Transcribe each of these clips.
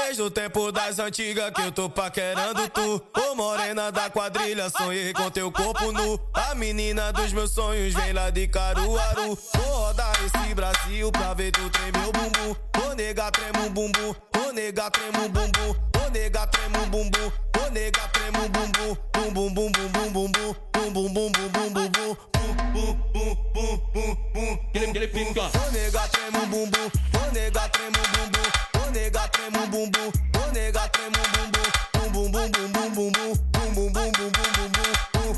Desde o tempo das antigas que eu tô paquerando tu. Ô morena da quadrilha, sonhei com teu corpo nu. A menina dos meus sonhos vem lá de Caruaru. Vou rodar esse Brasil pra ver tu tremer o bumbum. Ô nega, trema o bumbum. Ô nega, trema o bumbum. Ô nega, trema o bumbum. Ô nega, trema o bumbum. Bum bum bum bum bum bum bum. Bum bum bum bum bum bum bum. Ele fica. Ô nega, trema o bumbum. Ô nega, trema o bumbum. Ô nega, trema o bumbum. Ô nega, trema o bumbum. Bum bum bum bum bum bum bum. Bum bum bum bum bum bum bum.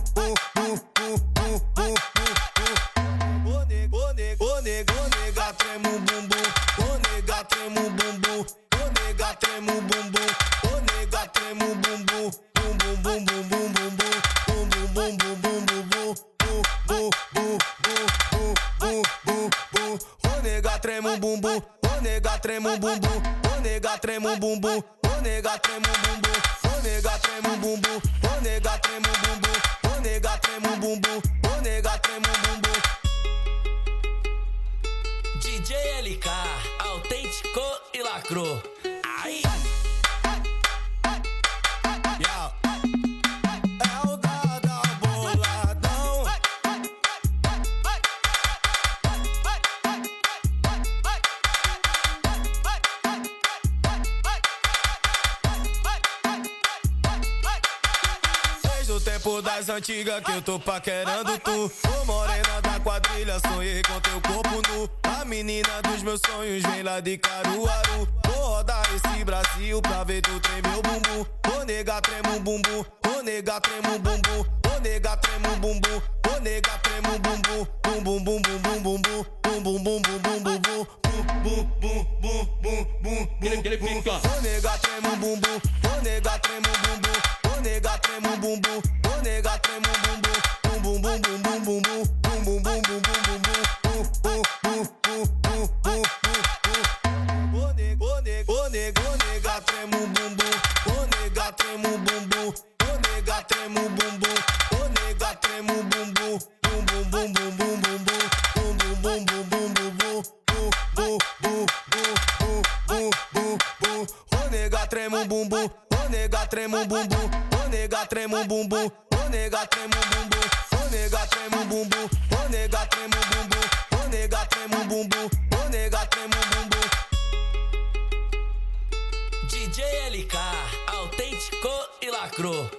Ô nega, trema o bumbum. Ô nega, trema o bumbum. Ô nega, trema o bumbum. Ô nega, trema o bumbum. Bum bum bum bum bum bum bum. Bum bum bum bum bum bum bum. Ô nega, trema o bumbum. Ô nega, trema o bumbum. Ô nega, trema o bumbum. Ô nega, trema o bumbum. Ô nega, trema o bumbum. Ô nega, trema o bumbum. Ô nega, trema o bumbum. Ô nega, trema o bumbum. DJ LK, autêntico e lacrou. Ai! É o Dada boladão. Desde o tempo das antigas que eu tô paquerando tu. Ô morena da quadrilha, sonhei com teu corpo nu. A menina dos meus sonhos vem lá de Caruaru. Vou rodar esse Brasil pra ver tu tremer o bumbum. Ô nega, trema o bumbum. Ô nega, trema o bumbum. Ô nega, trema o bumbum. Ô nega, trema o bumbum. Bum bum bum bum bum bum bum. Bum bum bum bum bum bum bum. Bum bum bum bum bum bum. Ele fica. Ô nega, trema o bumbum. Ô nega, trema o bumbum. Ô nega, trema o bumbum. Ô nega, trema o bumbum. Bum bum bum bum bum bum bum. Bum bum bum bum bum bum bum. Ô nega, trema o bumbum. Ô nega, trema o bumbum. Ô nega, trema o bumbum. Ô nega, trema o bumbum. Bum bum bum bum bum bum bum. Bum bum bum bum bum bum bum. Bum bum bum bum bum bum. Ô nega, trema o bumbum. Ô nega, trema o bumbum. Ô nega, trema o bumbum. Ô nega, trema o bumbum. Ô nega, trema o bumbum. Ô nega, trema o bumbum. Ô nega, trema o bumbum. Ô nega, trema o bumbum. DJ LK, autêntico e lacrou.